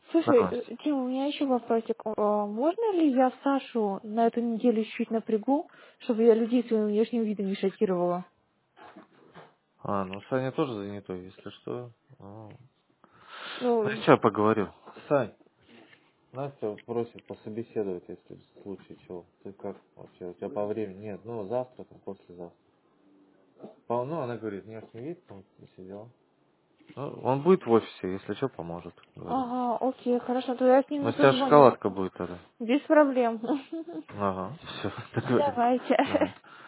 Слушай, Знакомься. Тим, у меня еще вопросик. Можно ли я Сашу на эту неделю чуть напрягу, чтобы я людей своим внешним видом не шокировала? Ну Саня тоже занятой, если что. Ну, Сейчас я поговорю. Сань, Настя просит пособеседовать, если в случае чего. Ты как вообще? У тебя по времени? Нет, завтра, там, послезавтра. Она говорит, внешний вид, там, все дела. Он будет в офисе, если что, поможет, говорит. ага, окей, хорошо, то я с ним У тебя созвонюсь. шоколадка будет тогда. Без проблем. Ага, все, договорились. Давайте. Давай.